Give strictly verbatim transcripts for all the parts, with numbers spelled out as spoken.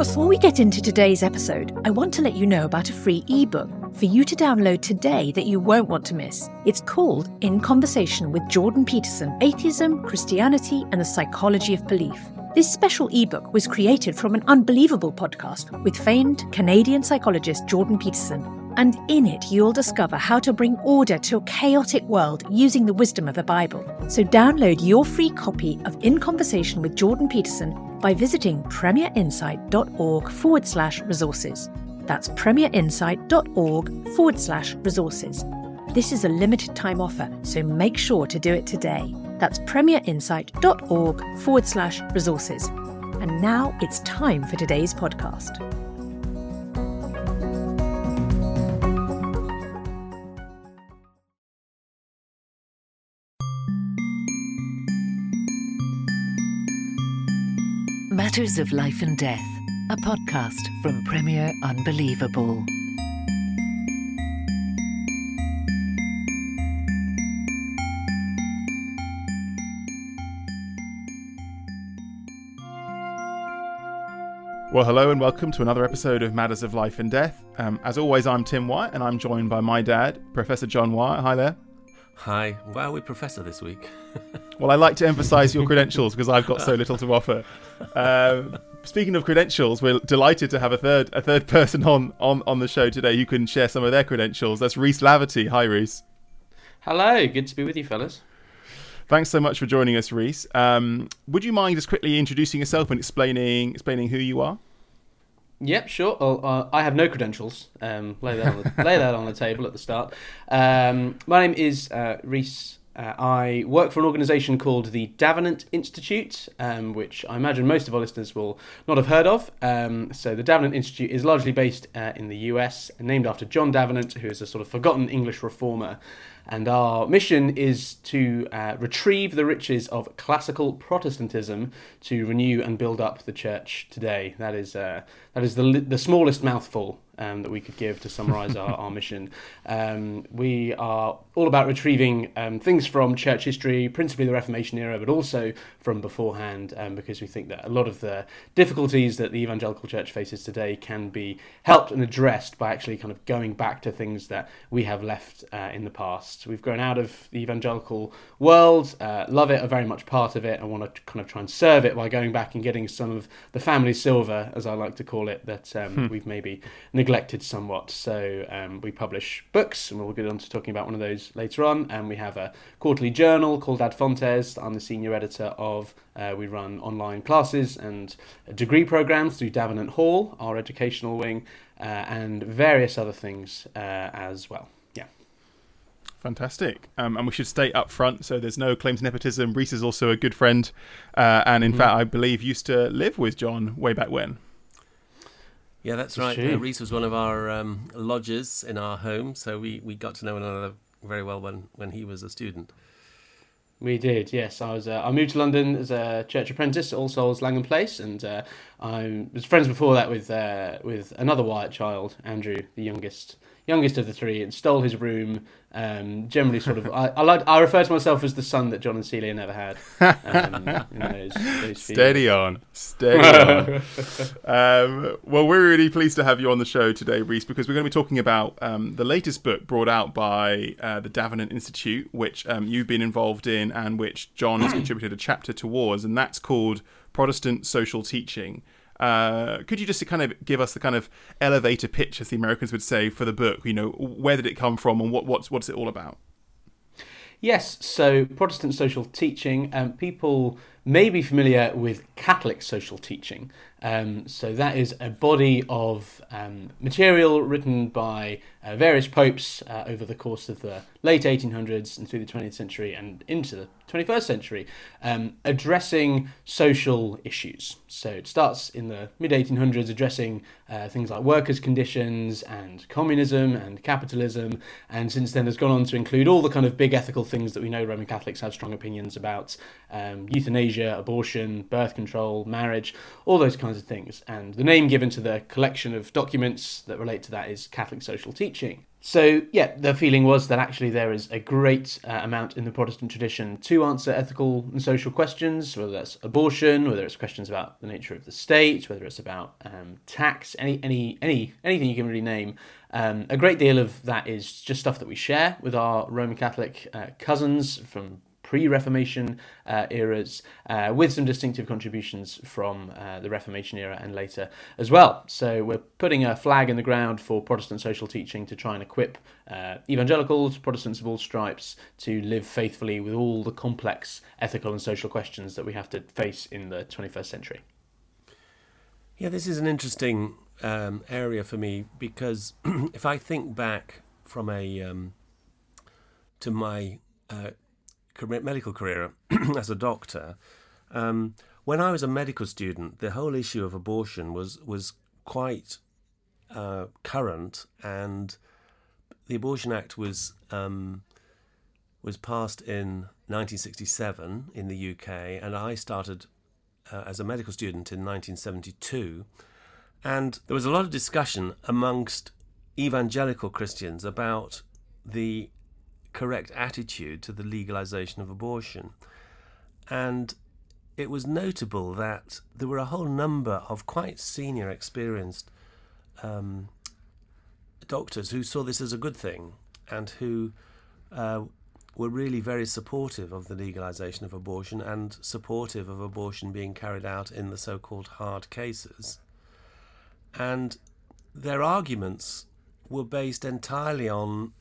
Before we get into today's episode, I want to let you know about a free ebook for you to download today that you won't want to miss. It's called In Conversation with Jordan Peterson, Atheism, Christianity, and the Psychology of Belief. This special ebook was created from an unbelievable podcast with famed Canadian psychologist Jordan Peterson. And in it, you'll discover how to bring order to a chaotic world using the wisdom of the Bible. So download your free copy of In Conversation with Jordan Peterson by visiting premierinsight.org forward slash resources. That's premierinsight.org forward slash resources. This is a limited time offer, so make sure to do it today. That's premierinsight.org forward slash resources. And now it's time for today's podcast. Matters of Life and Death, a podcast from Premier Unbelievable. Well, hello and welcome to another episode of Matters of Life and Death. Um, as always, I'm Tim White and I'm joined by my dad, Professor John White. Hi there. Hi. Why are we Professor this week? Well, I like to emphasise your credentials because I've got so little to offer. Um, speaking of credentials, we're delighted to have a third a third person on, on, on the show today who can share some of their credentials. That's Rhys Laverty. Hi, Rhys. Hello. Good to be with you, fellas. Thanks so much for joining us, Rhys. Um, would you mind just quickly introducing yourself and explaining explaining who you are? Yep, sure. Well, uh, I have no credentials. Um, lay that on the, lay that on the table at the start. Um, my name is uh, Rhys. Uh, I work for an organisation called the Davenant Institute, um, which I imagine most of our listeners will not have heard of. Um, so the Davenant Institute is largely based uh, in the U S, named after John Davenant, who is a sort of forgotten English reformer. And our mission is to uh, retrieve the riches of classical Protestantism to renew and build up the church today. That is uh, that is the the smallest mouthful um, that we could give to summarise our, our mission. Um, we are all about retrieving um, things from church history, principally the Reformation era, but also from beforehand, um, because we think that a lot of the difficulties that the evangelical church faces today can be helped and addressed by actually kind of going back to things that we have left uh, in the past. We've grown out of the evangelical world, uh, love it, are very much part of it, and want to kind of try and serve it by going back and getting some of the family silver, as I like to call it, that um, hmm. we've maybe neglected somewhat. So um, we publish books, and we'll get on to talking about one of those later on. And we have a quarterly journal called Ad Fontes that I'm the senior editor of. Uh, we run online classes and degree programs through Davenant Hall, our educational wing, uh, and various other things uh, as well. Fantastic. Um, and we should state up front, so there's no claim to nepotism. Rhys is also a good friend, uh, and in mm-hmm. fact, I believe used to live with John way back when. Yeah, that's right. Uh, Rhys was one of our um, lodgers in our home, so we, we got to know one another very well when, when he was a student. We did, yes. I was. Uh, I moved to London as a church apprentice at All Souls Langham Place, and uh, I was friends before that with uh, with another Wyatt child, Andrew, the youngest youngest of the three, and stole his room. Um, generally, sort of, I, I like. I refer to myself as the son that John and Celia never had. Um, in those, those steady on, steady on. Um, well, we're really pleased to have you on the show today, Rhys, because we're going to be talking about um, the latest book brought out by uh, the Davenant Institute, which um, you've been involved in, and which John has contributed a chapter towards, and that's called Protestant Social Teaching. Uh, could you just kind of give us the kind of elevator pitch, as the Americans would say, for the book? You know, where did it come from, and what, what's what's it all about? Yes, so Protestant social teaching, um, people may be familiar with Catholic social teaching. Um, so that is a body of um, material written by uh, various popes uh, over the course of the late eighteen hundreds and through the twentieth century and into the twenty-first century, um, addressing social issues. So it starts in the mid eighteen hundreds addressing uh, things like workers' conditions and communism and capitalism, and since then has gone on to include all the kind of big ethical things that we know Roman Catholics have strong opinions about, um, euthanasia, euthanasia, abortion, birth control, marriage, all those kinds of things. And the name given to the collection of documents that relate to that is Catholic Social Teaching. So, yeah, the feeling was that actually there is a great uh, amount in the Protestant tradition to answer ethical and social questions, whether that's abortion, whether it's questions about the nature of the state, whether it's about um, tax, any any any anything you can really name. Um, a great deal of that is just stuff that we share with our Roman Catholic uh, cousins from pre-Reformation uh, eras, uh, with some distinctive contributions from uh, the Reformation era and later as well. So we're putting a flag in the ground for Protestant social teaching to try and equip uh, evangelicals, Protestants of all stripes, to live faithfully with all the complex ethical and social questions that we have to face in the twenty-first century. Yeah, this is an interesting um, area for me, because if I think back from a um, to my uh, medical career as a doctor, um, when I was a medical student, the whole issue of abortion was was quite uh, current, and the Abortion Act was um, was passed in nineteen sixty-seven in the U K, and I started uh, as a medical student in nineteen seventy-two, and there was a lot of discussion amongst evangelical Christians about the correct attitude to the legalization of abortion. And it was notable that there were a whole number of quite senior, experienced um, doctors who saw this as a good thing, and who uh, were really very supportive of the legalization of abortion, and supportive of abortion being carried out in the so-called hard cases. And their arguments were based entirely on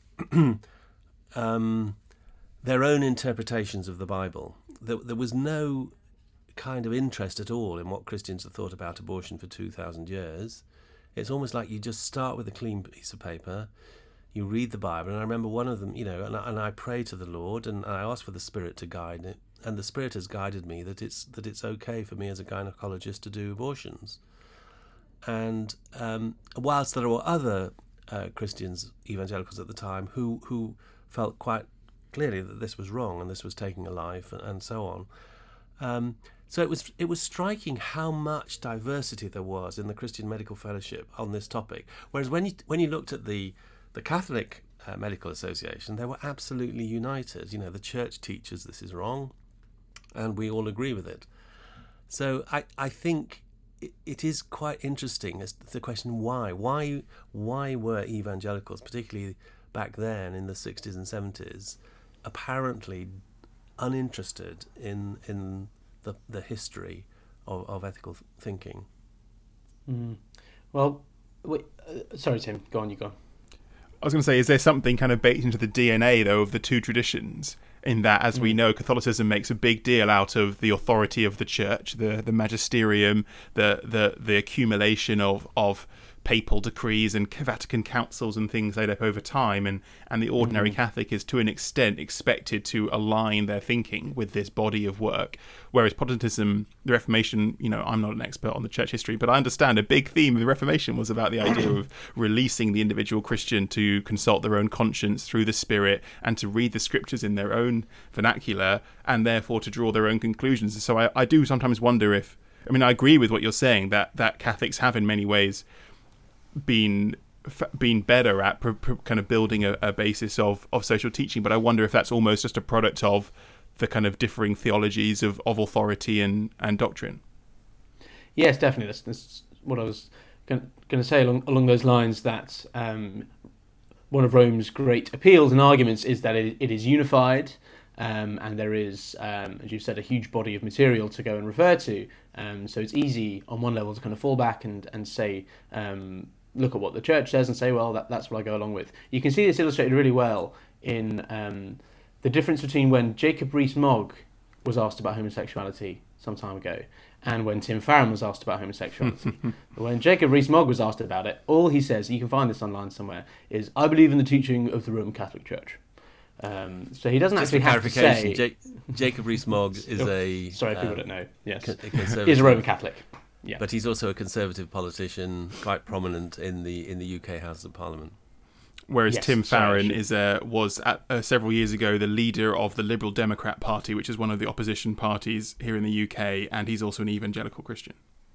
Um, their own interpretations of the Bible. There, there was no kind of interest at all in what Christians had thought about abortion for two thousand years. It's almost like you just start with a clean piece of paper, you read the Bible, and I remember one of them, you know, and I, and I pray to the Lord, and I ask for the Spirit to guide it, and the Spirit has guided me that it's that it's okay for me as a gynecologist to do abortions. And um, whilst there were other uh, Christians, evangelicals at the time, who who felt quite clearly that this was wrong and this was taking a life, and, and so on. Um, so it was it was striking how much diversity there was in the Christian Medical Fellowship on this topic. Whereas when you when you looked at the the Catholic uh, Medical Association, they were absolutely united. You know, the Church teaches this is wrong, and we all agree with it. So I I think it, it is quite interesting as the question why why why were evangelicals, particularly back then in the sixties and seventies, apparently uninterested in in the the history of, of ethical thinking. Mm. Well, wait, uh, sorry, Tim, go on, you go. I was going to say, is there something kind of baked into the D N A, though, of the two traditions, in that, as mm. we know, Catholicism makes a big deal out of the authority of the Church, the the magisterium, the the, the accumulation of, of papal decrees and Vatican councils and things laid up over time, and, and the ordinary mm. Catholic is to an extent expected to align their thinking with this body of work, whereas Protestantism, the Reformation, you know, I'm not an expert on the church history, but I understand a big theme of the Reformation was about the idea of releasing the individual Christian to consult their own conscience through the Spirit and to read the scriptures in their own vernacular, and therefore to draw their own conclusions. And so I, I do sometimes wonder if, I mean, I agree with what you're saying, that, that Catholics have in many ways been been better at pr- pr- kind of building a, a basis of, of social teaching, but I wonder if that's almost just a product of the kind of differing theologies of, of authority and, and doctrine. Yes, definitely. That's, that's what I was going to say along along those lines. That um, one of Rome's great appeals and arguments is that it, it is unified, um, and there is, um, as you said, a huge body of material to go and refer to. Um, so it's easy on one level to kind of fall back and and say. Um, look at what the church says and say, well, that, that's what I go along with. You can see this illustrated really well in um, the difference between when Jacob Rees-Mogg was asked about homosexuality some time ago and when Tim Farron was asked about homosexuality. When Jacob Rees-Mogg was asked about it, all he says, you can find this online somewhere, is, I believe in the teaching of the Roman Catholic Church. Um, so he doesn't Just actually for have to say... J- Jacob Rees-Mogg is oh, a... Sorry, people um, don't know. Yes. Co- He's a Roman Catholic. Yeah. But he's also a Conservative politician, quite prominent in the in the U K House of Parliament. Whereas Yes, Tim sorry, I Farron should- is uh, was at, uh, several years ago the leader of the Liberal Democrat Party, which is one of the opposition parties here in the U K, and he's also an evangelical Christian.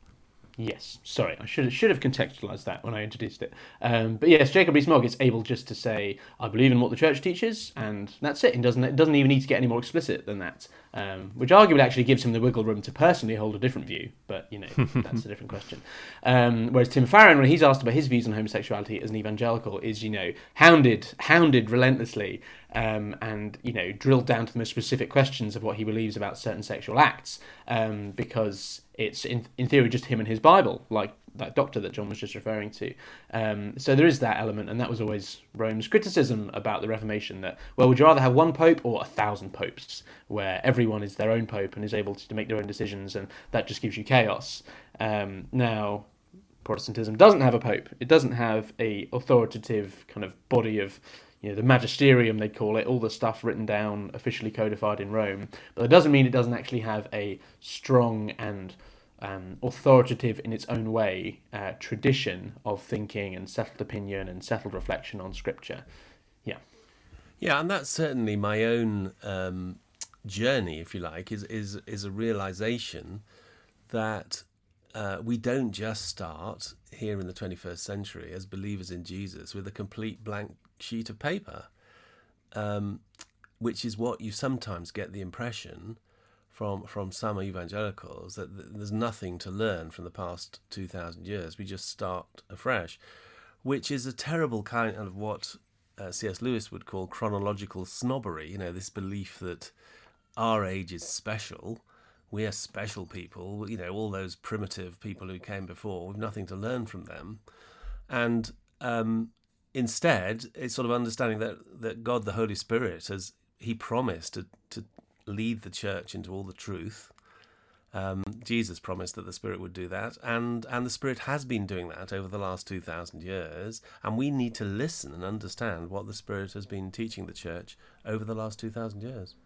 Yes, sorry, I should should have contextualised that when I introduced it. Um, but yes, Jacob Rees-Mogg is able just to say, "I believe in what the church teaches," and that's it. It doesn't it doesn't even need to get any more explicit than that, um, which arguably actually gives him the wiggle room to personally hold a different view. But you know, that's a different question. Um, whereas Tim Farron, when he's asked about his views on homosexuality as an evangelical, is you know hounded hounded relentlessly. Um, and you know, drilled down to the most specific questions of what he believes about certain sexual acts, um, because it's in, in theory just him and his Bible, like that doctor that John was just referring to. Um, so there is that element, and that was always Rome's criticism about the Reformation. That well, would you rather have one pope or a thousand popes, where everyone is their own pope and is able to, to make their own decisions, and that just gives you chaos. Um, now, Protestantism doesn't have a pope; it doesn't have a authoritative kind of body of, you know, the magisterium, they call it, all the stuff written down, officially codified in Rome. But that doesn't mean it doesn't actually have a strong and um, authoritative in its own way uh, tradition of thinking and settled opinion and settled reflection on Scripture. Yeah. Yeah, and that's certainly my own um, journey, if you like, is is is a realization that uh, we don't just start here in the twenty-first century as believers in Jesus with a complete blank sheet of paper, um, which is what you sometimes get the impression from from some evangelicals, that th- there's nothing to learn from the past two thousand years. We just start afresh, which is a terrible kind of what uh, C S Lewis would call chronological snobbery. You know, this belief that our age is special. We are special people. You know, all those primitive people who came before, we've nothing to learn from them. And um, instead, it's sort of understanding that, that God, the Holy Spirit, as he promised to, to lead the church into all the truth. Um, Jesus promised that the Spirit would do that, and, and the Spirit has been doing that over the last two thousand years, and we need to listen and understand what the Spirit has been teaching the church over the last two thousand years.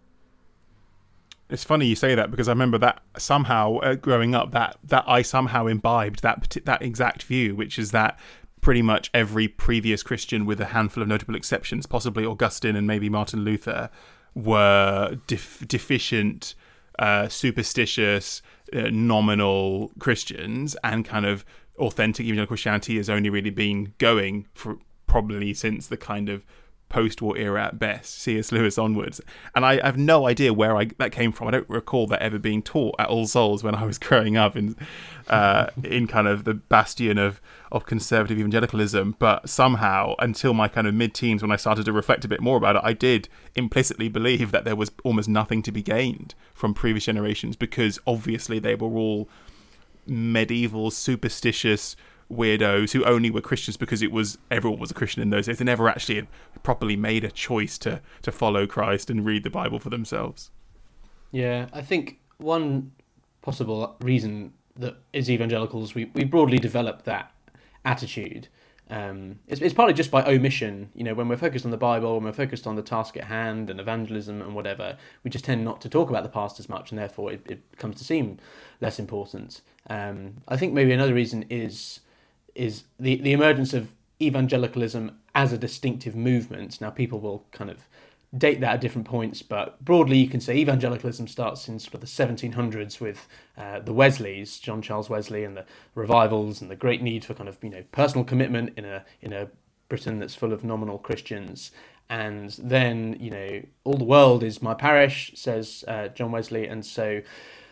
It's funny you say that, because I remember that somehow uh, growing up, that that I somehow imbibed that that exact view, which is that pretty much every previous Christian, with a handful of notable exceptions, possibly Augustine and maybe Martin Luther, were def- deficient, uh, superstitious, uh, nominal Christians, and kind of authentic evangelical Christianity has only really been going for probably since the kind of post-war era at best, C S Lewis onwards. And I have no idea where I that came from. I don't recall that ever being taught at All Souls when I was growing up in uh, in kind of the bastion of, of conservative evangelicalism. But somehow, until my kind of mid-teens, when I started to reflect a bit more about it, I did implicitly believe that there was almost nothing to be gained from previous generations, because obviously they were all medieval, superstitious weirdos who only were Christians because it was everyone was a Christian in those days. They never actually properly made a choice to to follow Christ and read the Bible for themselves. Yeah, I think one possible reason that as evangelicals we, we broadly develop that attitude, um, it's, it's partly just by omission. You know, when we're focused on the Bible, when we're focused on the task at hand and evangelism and whatever, we just tend not to talk about the past as much, and therefore it, it comes to seem less important. Um, I think maybe another reason is is the, the emergence of evangelicalism as a distinctive movement. Now, people will kind of date that at different points, but broadly you can say evangelicalism starts in sort of the seventeen hundreds with uh, the Wesleys, John Charles Wesley, and the revivals and the great need for kind of, you know, personal commitment in a in a Britain that's full of nominal Christians. And then, you know, all the world is my parish, says uh, John Wesley, and so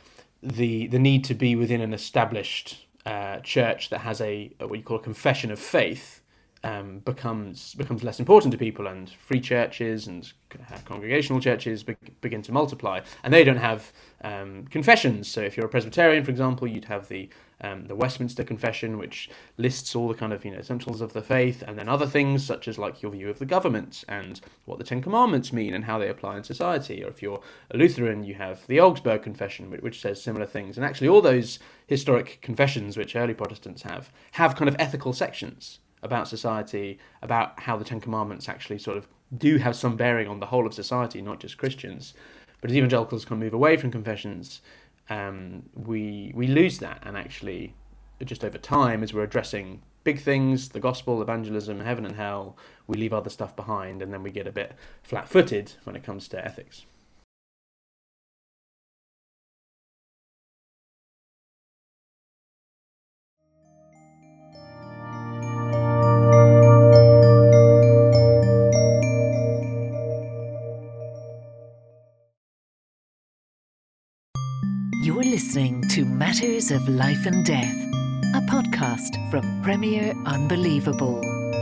the the need to be within an established Uh, church that has a, a what you call a confession of faith um, becomes becomes less important to people, and free churches and congregational churches be- begin to multiply, and they don't have um, confessions. So if you're a Presbyterian, for example, you'd have the um, the Westminster Confession, which lists all the kind of, you know, essentials of the faith, and then other things such as like your view of the government and what the Ten Commandments mean and how they apply in society. Or if you're a Lutheran, you have the Augsburg Confession, which says similar things. And actually all those historic confessions which early Protestants have have kind of ethical sections about society, about how the Ten Commandments actually sort of do have some bearing on the whole of society, not just Christians. But as evangelicals kind of move away from confessions, um, we we lose that, and actually just over time, as we're addressing big things, the gospel, evangelism, heaven and hell. We leave other stuff behind, and then we get a bit flat-footed when it comes to ethics. You're listening to Matters of Life and Death, a podcast from Premier Unbelievable.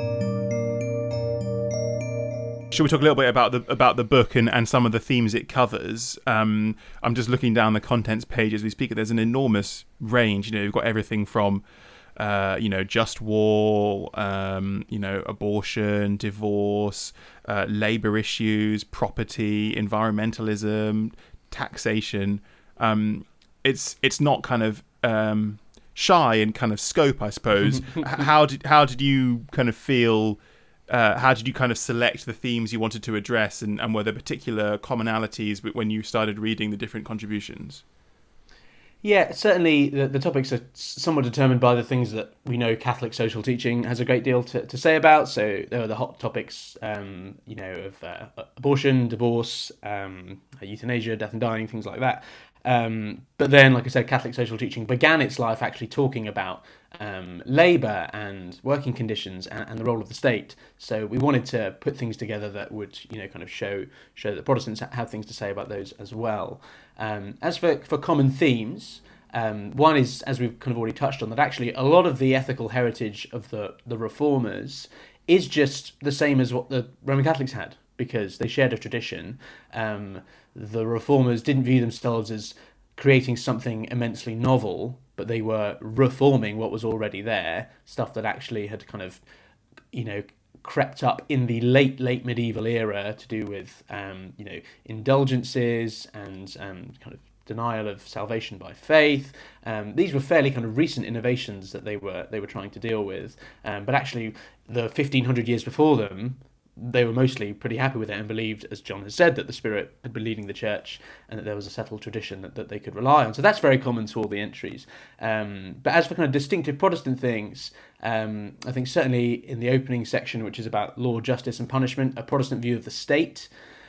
Shall we talk a little bit about the about the book and, and some of the themes it covers? Um, I'm just looking down the contents page as we speak. There's an enormous range. You know, you've got everything from, uh, you know, just war, um, you know, abortion, divorce, uh, labour issues, property, environmentalism, taxation. Um, it's it's not kind of um, shy in kind of scope, I suppose. how did how did you kind of feel? Uh, how did you kind of select the themes you wanted to address, and, and were there particular commonalities when you started reading the different contributions? Yeah, certainly the, the topics are somewhat determined by the things that we know Catholic social teaching has a great deal to, to say about. So there are the hot topics, um, you know, of uh, abortion, divorce, um, euthanasia, death and dying, things like that. Um, but then, like I said, Catholic social teaching began its life actually talking about um, labour and working conditions and, and the role of the state. So we wanted to put things together that would, you know, kind of show show that Protestants have things to say about those as well. Um, as for, for common themes, um, one is, as we've kind of already touched on, that actually a lot of the ethical heritage of the, the Reformers is just the same as what the Roman Catholics had, because they shared a tradition. Um, the Reformers didn't view themselves as creating something immensely novel, but they were reforming what was already there, stuff that actually had kind of, you know, crept up in the late, late medieval era to do with, um, you know, indulgences and um, kind of denial of salvation by faith. Um, these were fairly kind of recent innovations that they were they were trying to deal with. Um, but actually, the fifteen hundred years before them, they were mostly pretty happy with it and believed, as John has said, that the Spirit had been leading the church and that there was a settled tradition that, that they could rely on. So that's very common to all the entries. Um, but as for kind of distinctive Protestant things, um, I think certainly in the opening section, which is about law, justice and punishment, a Protestant view of the state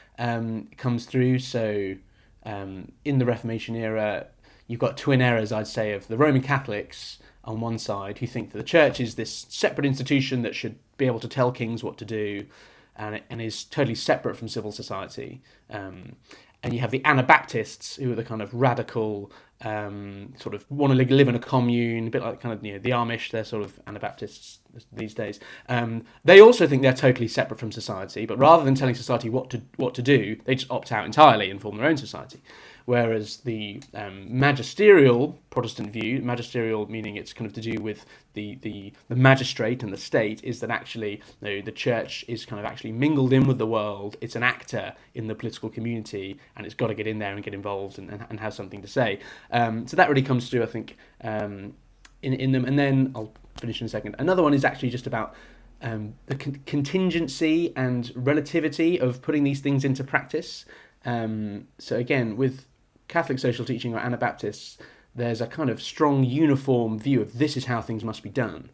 um, comes through. So um, in the Reformation era, you've got twin errors, I'd say, of the Roman Catholics on one side, who think that the church is this separate institution that should be able to tell kings what to do, and, and is totally separate from civil society. Um, and you have the Anabaptists, who are the kind of radical, um, sort of want to live in a commune, a bit like kind of, you know, the Amish. They're sort of Anabaptists these days. Um, they also think they're totally separate from society, but rather than telling society what to what to do, they just opt out entirely and form their own society. Whereas the um, magisterial Protestant view, magisterial meaning it's kind of to do with the, the, the magistrate and the state, is that actually, you know, the church is kind of actually mingled in with the world. It's an actor in the political community, and it's got to get in there and get involved and, and, and have something to say. Um, so that really comes through, I think, um, in, in them. And then I'll finish in a second. Another one is actually just about um, the con- contingency and relativity of putting these things into practice. Um, so again, with Catholic social teaching or Anabaptists, there's a kind of strong uniform view of this is how things must be done.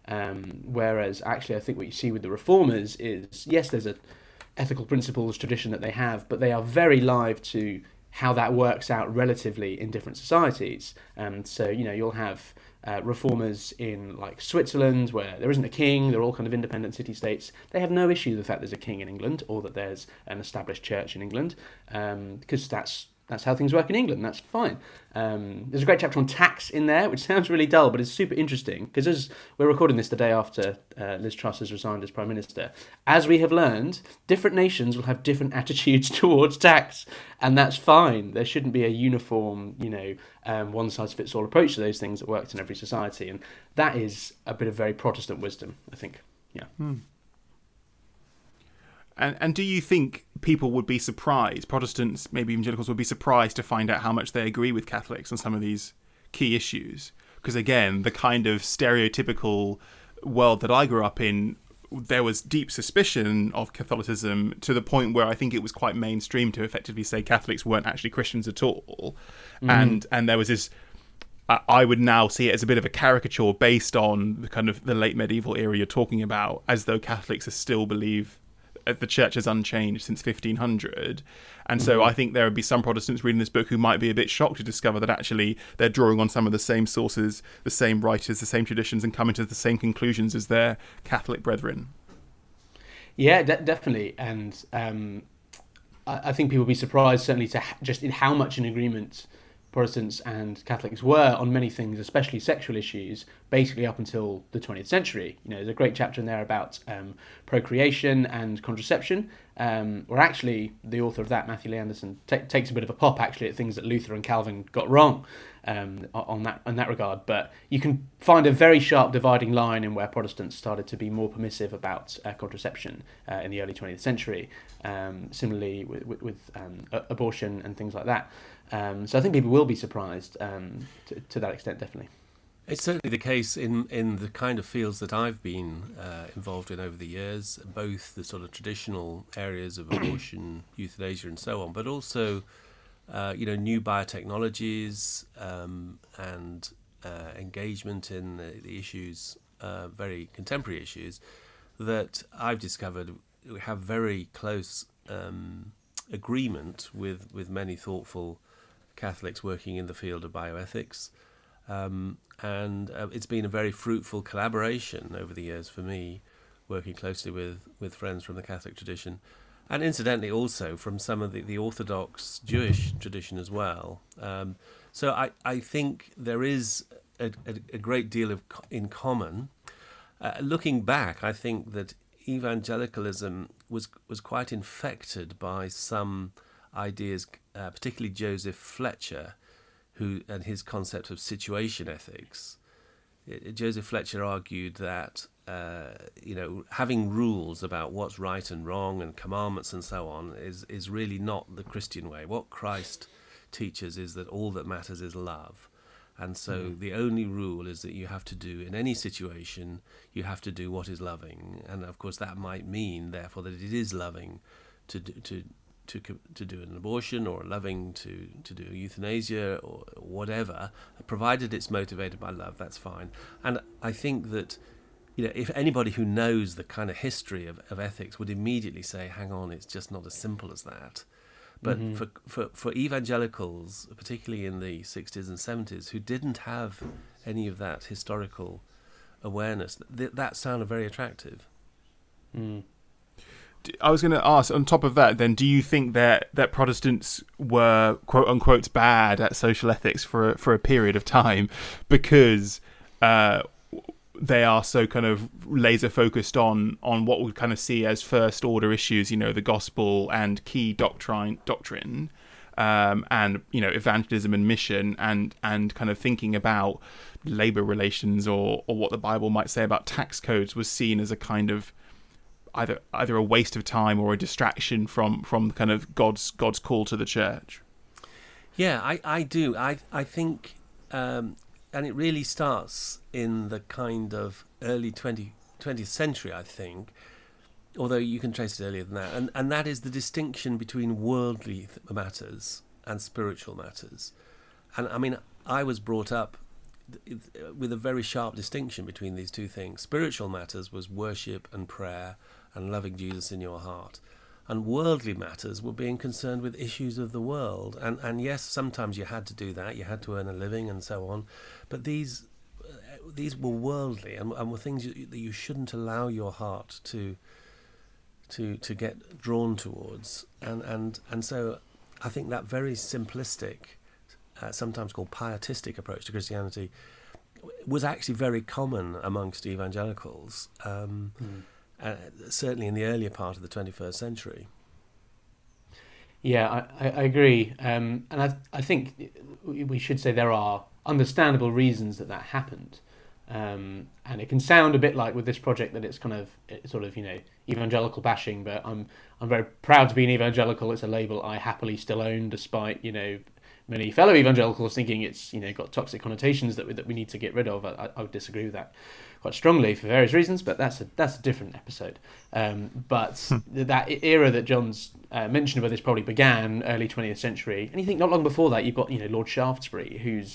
Um, whereas actually I think what you see with the Reformers is, yes, there's a ethical principles tradition that they have, but they are very live to how that works out relatively in different societies. And so, you know, you'll have uh, Reformers in like Switzerland, where there isn't a king, they're all kind of independent city-states. They have no issue with the fact there's a king in England or that there's an established church in England, um, because that's That's how things work in England. That's fine. Um, there's a great chapter on tax in there, which sounds really dull, but it's super interesting because as we're recording this the day after uh, Liz Truss has resigned as Prime Minister, as we have learned, different nations will have different attitudes towards tax, and that's fine. There shouldn't be a uniform, you know, um, one-size-fits-all approach to those things that works in every society, and that is a bit of very Protestant wisdom, I think. Yeah. Hmm. And and do you think people would be surprised, Protestants, maybe evangelicals, would be surprised to find out how much they agree with Catholics on some of these key issues? Because again, the kind of stereotypical world that I grew up in, there was deep suspicion of Catholicism to the point where I think it was quite mainstream to effectively say Catholics weren't actually Christians at all. Mm. And and there was this I would now see it as a bit of a caricature based on the kind of the late medieval era you're talking about, as though Catholics still believe the church has unchanged since fifteen hundred. And so I think there would be some Protestants reading this book who might be a bit shocked to discover that actually they're drawing on some of the same sources, the same writers, the same traditions, and coming to the same conclusions as their Catholic brethren. Yeah, de- definitely. And um, I-, I think people will be surprised, certainly, to ha- just in how much in agreement Protestants and Catholics were on many things, especially sexual issues, basically up until the twentieth century. You know, there's a great chapter in there about um, procreation and contraception, um, where actually the author of that, Matthew Lee Anderson, t- takes a bit of a pop actually at things that Luther and Calvin got wrong um, on that in that regard. But you can find a very sharp dividing line in where Protestants started to be more permissive about uh, contraception uh, in the early twentieth century. Um, similarly with, with, with um, abortion and things like that. Um, so I think people will be surprised um, to, to that extent, definitely. It's certainly the case in, in the kind of fields that I've been uh, involved in over the years, both the sort of traditional areas of abortion, euthanasia and so on, but also uh, you know, new biotechnologies um, and uh, engagement in the, the issues, uh, very contemporary issues, that I've discovered have very close um, agreement with, with many thoughtful Catholics working in the field of bioethics. Um, and uh, it's been a very fruitful collaboration over the years for me, working closely with, with friends from the Catholic tradition, and incidentally also from some of the, the Orthodox Jewish tradition as well. Um, so I, I think there is a, a, a great deal of co- in common. Uh, looking back, I think that evangelicalism was was quite infected by some ideas, uh, particularly Joseph Fletcher, who and his concept of situation ethics. It, Joseph Fletcher argued that uh, you know, having rules about what's right and wrong and commandments and so on is is really not the Christian way. What Christ teaches is that all that matters is love. And so mm. the only rule is that you have to do, in any situation, you have to do what is loving. And of course that might mean, therefore, that it is loving to do, to to to do an abortion, or loving to, to do euthanasia or whatever, provided it's motivated by love, that's fine. And I think that, you know, if anybody who knows the kind of history of, of ethics would immediately say, hang on, it's just not as simple as that. But mm-hmm. for, for for evangelicals, particularly in the sixties and seventies, who didn't have any of that historical awareness, th- that sounded very attractive. Mm. I was going to ask, on top of that, then, do you think that, that Protestants were, quote unquote, bad at social ethics for a, for a period of time because uh, they are so kind of laser focused on on what we kind of see as first order issues, you know, the gospel and key doctrine, doctrine, um, and you know, evangelism and mission, and and kind of thinking about labor relations or or what the Bible might say about tax codes was seen as a kind of either either a waste of time or a distraction from from kind of God's God's call to the church. Yeah, I I do. I I think. Um, And it really starts in the kind of early twentieth century, I think, although you can trace it earlier than that. And, and that is the distinction between worldly matters and spiritual matters. And I mean, I was brought up with a very sharp distinction between these two things. Spiritual matters was worship and prayer and loving Jesus in your heart. And worldly matters were being concerned with issues of the world. And and yes, sometimes you had to do that. You had to earn a living and so on. But these uh, these were worldly and, and were things you, that you shouldn't allow your heart to to to get drawn towards. And and, and so I think that very simplistic, uh, sometimes called pietistic approach to Christianity was actually very common amongst evangelicals. Um, mm. Uh, certainly in the earlier part of the twenty-first century. Yeah, I, I agree. Um, and I I think we should say there are understandable reasons that that happened. Um, and it can sound a bit like with this project that it's kind of it's sort of, you know, evangelical bashing, but I'm I'm very proud to be an evangelical. It's a label I happily still own, despite, you know, many fellow evangelicals thinking it's, you know, got toxic connotations that we, that we need to get rid of. I, I would disagree with that quite strongly for various reasons, but that's a that's a different episode. Um, but that era that John's uh, mentioned, where this probably began, early twentieth century, and you think not long before that, you've got, you know, Lord Shaftesbury, who's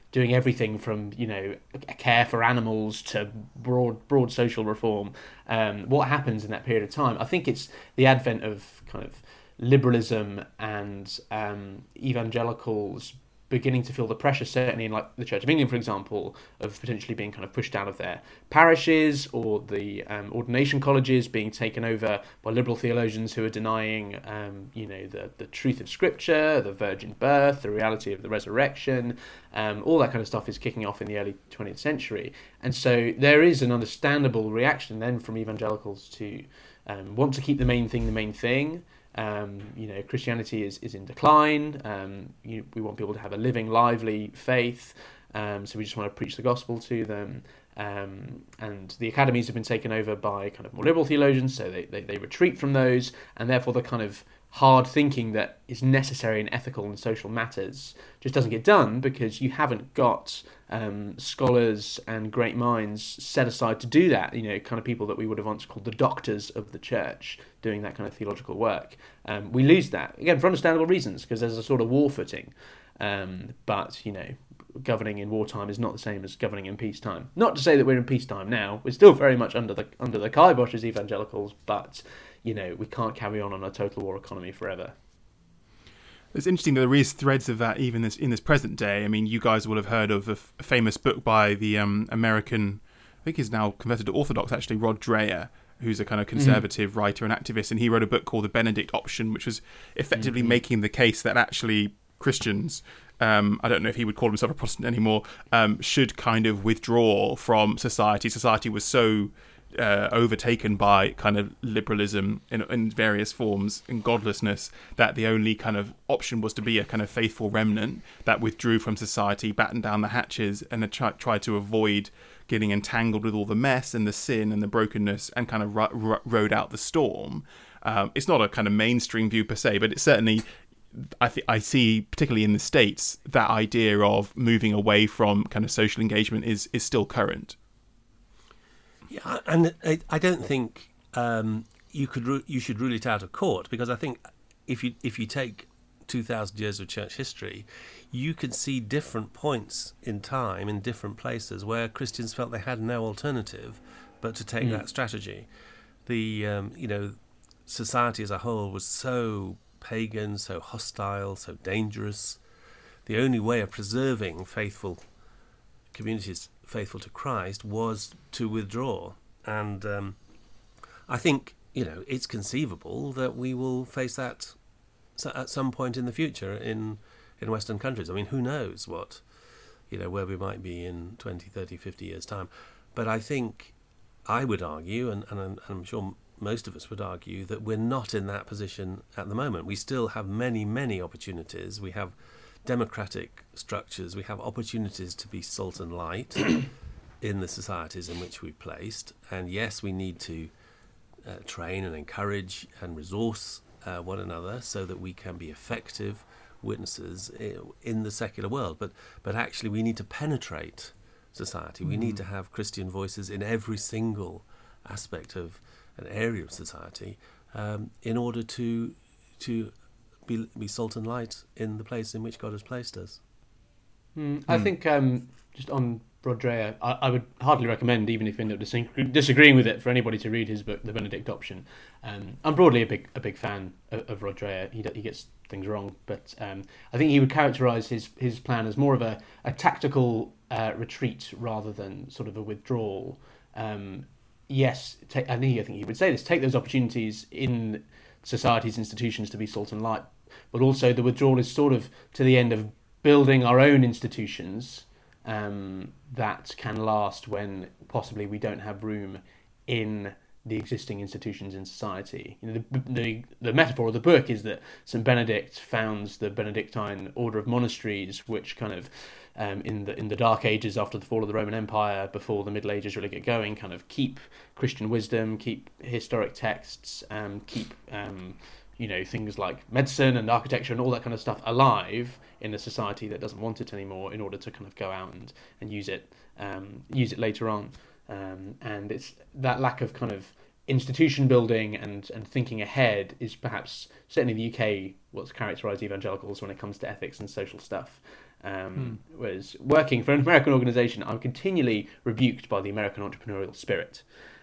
doing everything from, you know, care for animals to broad broad social reform. Um, what happens in that period of time? I think it's the advent of kind of liberalism and um, evangelicals beginning to feel the pressure, certainly in like the Church of England, for example, of potentially being kind of pushed out of their parishes, or the um, ordination colleges being taken over by liberal theologians who are denying, um, you know, the, the truth of Scripture, the virgin birth, the reality of the resurrection. Um, all that kind of stuff is kicking off in the early twentieth century. And so there is an understandable reaction then from evangelicals to um, want to keep the main thing the main thing. Um, you know, Christianity is, is in decline. Um, you, we want people to have a living, lively faith. Um, so we just want to preach the gospel to them. Um, and the academies have been taken over by kind of more liberal theologians, so they, they, they retreat from those, and therefore the kind of hard thinking that is necessary in ethical and social matters just doesn't get done, because you haven't got um, scholars and great minds set aside to do that. You know, kind of people that we would have once called the doctors of the church doing that kind of theological work. Um, we lose that, again, for understandable reasons, because there's a sort of war footing. Um, but, you know, governing in wartime is not the same as governing in peacetime. Not to say that we're in peacetime now. We're still very much under the under the kibosh as evangelicals, but, you know, we can't carry on on a total war economy forever. It's interesting that there is threads of that even this, in this present day. I mean, you guys will have heard of a, f- a famous book by the um, American, I think he's now converted to Orthodox actually, Rod Dreher, who's a kind of conservative mm. writer and activist, and he wrote a book called The Benedict Option, which was effectively mm-hmm. making the case that actually Christians, um, I don't know if he would call himself a Protestant anymore, um, should kind of withdraw from society. Society was so uh, overtaken by kind of liberalism in, in various forms and godlessness that the only kind of option was to be a kind of faithful remnant that withdrew from society, battened down the hatches, and tried try to avoid getting entangled with all the mess and the sin and the brokenness, and kind of ro- ro- rode out the storm. Um, it's not a kind of mainstream view per se, but it's certainly, I think I see, particularly in the States, that idea of moving away from kind of social engagement is is still current. Yeah, and I, I don't think um, you could ru- you should rule it out of court, because I think if you if you take two thousand years of church history, you can see different points in time in different places where Christians felt they had no alternative but to take mm. that strategy. The um, you know society as a whole was so pagan, so hostile, so dangerous. The only way of preserving faithful communities faithful to Christ was to withdraw. And um, I think, you know, it's conceivable that we will face that at some point in the future in, in Western countries. I mean, who knows what, you know, where we might be in twenty, thirty, fifty years' time. But I think I would argue, and, and I'm, and I'm sure most of us would argue, that we're not in that position at the moment. We still have many, many opportunities. We have democratic structures. We have opportunities to be salt and light in the societies in which we've placed. And yes, we need to uh, train and encourage and resource uh, one another so that we can be effective witnesses in the secular world. But but actually, we need to penetrate society. Mm-hmm. We need to have Christian voices in every single aspect of an area of society um, in order to to be, be salt and light in the place in which God has placed us. Mm, I mm. think um, just on Rod Dreher, I, I would hardly recommend, even if you end up dis- disagreeing with it, for anybody to read his book, The Benedict Option. Um, I'm broadly a big a big fan of, of Rod Dreher. He he gets things wrong, but um, I think he would characterise his his plan as more of a a tactical uh, retreat rather than sort of a withdrawal. Um, yes, take, I think I think he would say this: take those opportunities in society's institutions to be salt and light, but also the withdrawal is sort of to the end of building our own institutions um, that can last when possibly we don't have room in the existing institutions in society. You know, the, the the metaphor of the book is that Saint Benedict founds the Benedictine order of monasteries, which kind of um, in the in the Dark Ages after the fall of the Roman Empire, before the Middle Ages really get going, kind of keep Christian wisdom, keep historic texts, um, keep um, you know things like medicine and architecture and all that kind of stuff alive in a society that doesn't want it anymore, in order to kind of go out and, and use it um, use it later on. Um, and it's that lack of kind of institution building and, and thinking ahead is perhaps, certainly in the U K, what's characterised evangelicals when it comes to ethics and social stuff. Um, hmm. Whereas working for an American organisation, I'm continually rebuked by the American entrepreneurial spirit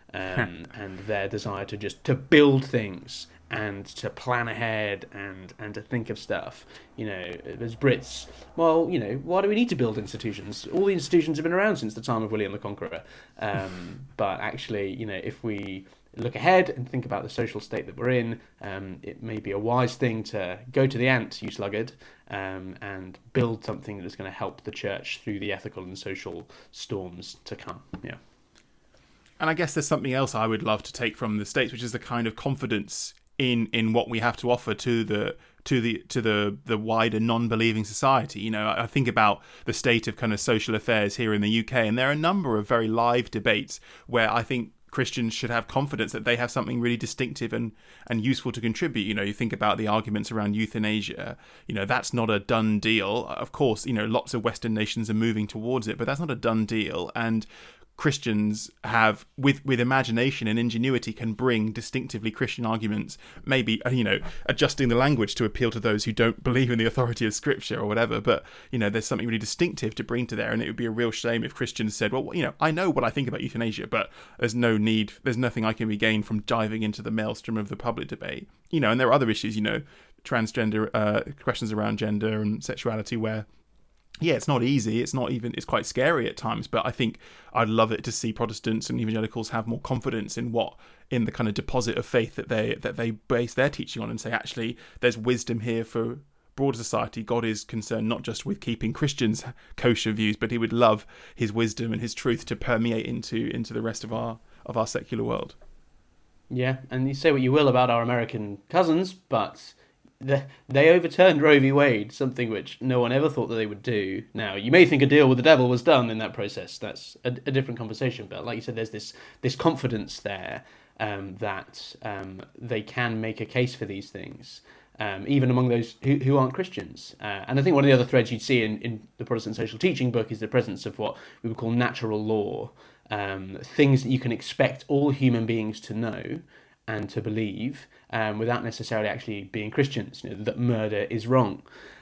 um, and their desire to just to build things and to plan ahead and, and to think of stuff. You know, as Brits, well, you know, why do we need to build institutions? All the institutions have been around since the time of William the Conqueror. Um, but actually, you know, if we look ahead and think about the social state that we're in, um, it may be a wise thing to go to the ant, you sluggard, um, and build something that is going to help the church through the ethical and social storms to come. Yeah. And I guess there's something else I would love to take from the States, which is the kind of confidence in in what we have to offer to the to the to the the wider non-believing society. You know, I think about the state of kind of social affairs here in the U K, and there are a number of very live debates where I think Christians should have confidence that they have something really distinctive and, and useful to contribute. You know, you think about the arguments around euthanasia, you know, that's not a done deal. Of course, you know, lots of Western nations are moving towards it, but that's not a done deal. And Christians have, with with imagination and ingenuity, can bring distinctively Christian arguments, maybe, you know, adjusting the language to appeal to those who don't believe in the authority of Scripture or whatever. But, you know, there's something really distinctive to bring to there. And it would be a real shame if Christians said, well, you know, I know what I think about euthanasia, but there's no need, there's nothing I can be gained from diving into the maelstrom of the public debate. You know, and there are other issues, you know, transgender, uh, questions around gender and sexuality where, yeah, it's not easy. It's not even, it's quite scary at times, but I think I'd love it to see Protestants and evangelicals have more confidence in what, in the kind of deposit of faith that they, that they base their teaching on, and say, actually, there's wisdom here for broader society. God is concerned not just with keeping Christians kosher views, but he would love his wisdom and his truth to permeate into, into the rest of our, of our secular world. Yeah. And you say what you will about our American cousins, but The, they overturned Roe v. Wade, something which no one ever thought that they would do. Now, you may think a deal with the devil was done in that process. That's a, a different conversation. But like you said, there's this this confidence there um, that um, they can make a case for these things, um, even among those who, who aren't Christians. Uh, and I think one of the other threads you'd see in, in the Protestant social teaching book is the presence of what we would call natural law, um, things that you can expect all human beings to know and to believe, um, without necessarily actually being Christians. You know, that murder is wrong.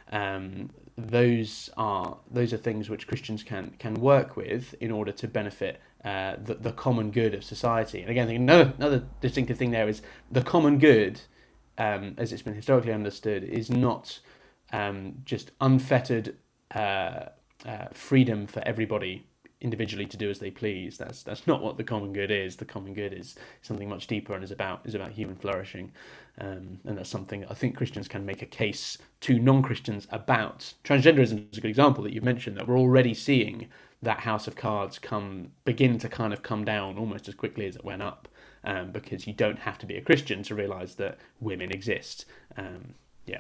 Um, those are those are things which Christians can can work with in order to benefit uh, the the common good of society. And again, I think another another distinctive thing there is the common good, um, as it's been historically understood, is not um, just unfettered uh, uh, freedom for everybody individually to do as they please. That's that's not what the common good is. The common good is something much deeper and is about is about human flourishing, um, and that's something I think Christians can make a case to non-Christians about. Transgenderism is a good example that you've mentioned, that we're already seeing that house of cards come begin to kind of come down almost as quickly as it went up, um, because you don't have to be a Christian to realise that women exist. Um, yeah.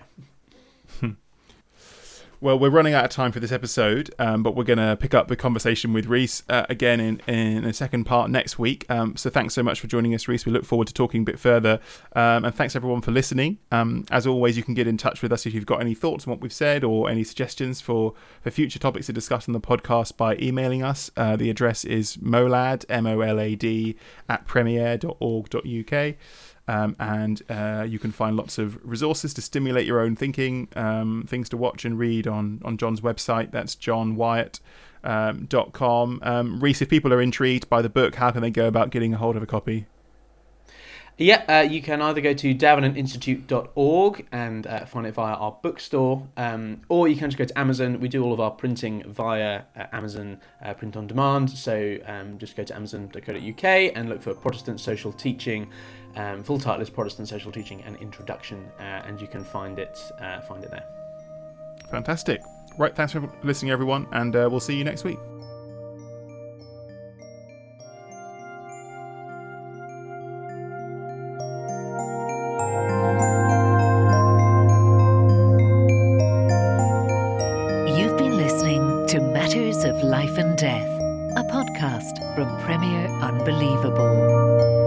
Well, we're running out of time for this episode, um, but we're going to pick up the conversation with Rhys uh, again in, in a second part next week. Um, so thanks so much for joining us, Rhys. We look forward to talking a bit further. Um, and thanks, everyone, for listening. Um, as always, you can get in touch with us if you've got any thoughts on what we've said or any suggestions for, for future topics to discuss on the podcast by emailing us. Uh, the address is molad, M O L A D, at premier dot org dot U K. Um, and uh, you can find lots of resources to stimulate your own thinking, um, things to watch and read on, on John's website. That's john wyatt dot com. Um, um, Rhys, if people are intrigued by the book, how can they go about getting a hold of a copy? Yeah, uh, you can either go to davenant institute dot org and uh, find it via our bookstore, um, or you can just go to Amazon. We do all of our printing via uh, Amazon uh, Print on Demand, so um, just go to amazon dot co dot U K and look for Protestant Social Teaching. Um, full title is Protestant Social Teaching and Introduction, uh, and you can find it uh, find it there. Fantastic. Right, thanks for listening, everyone, and uh, we'll see you next week. You've been listening to Matters of Life and Death, a podcast from Premier Unbelievable.